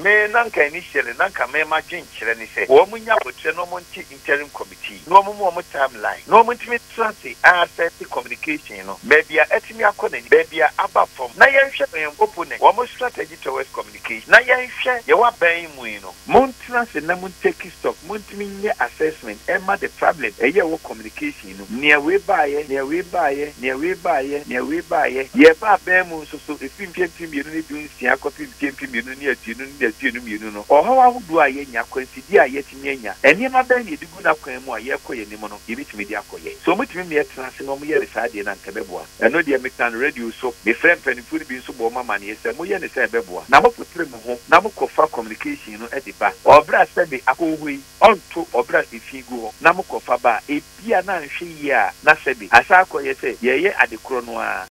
me nanka initially nanka me ma dwenkyere ni se wo munya botre no monti interim committee no mo timeline no montimi transi asset communication no maybe etimi akona maybe aba from na yenhwe opponent wo mo strategy towards communication na yenhwe ye wa ban mu no montransi na monteki stock montimi nye assessment emma the problem eye wo communication no near we baaye ye ba ban mu so efimpiempi mienu ni bi nsia kopi empiempi mienu ni atienu ni atienu mienu no ohawa hudu aye nya kwansidi aye timianya enema ban ye digu na kwan mu aye koye ni mo no ye bitimi di akoye so mutimi me transi no mo ye resade na nkabeboa eno de mekan radio so me friend penifuri bi so bo mama ne se mo ye ne se beboa na mo putre mo ho na mo kofa communication no ediba obra se be akohui onto obra ifigu na mo kofa ba ebia na nhwe yi a na se be asa akoye se ye adekro no a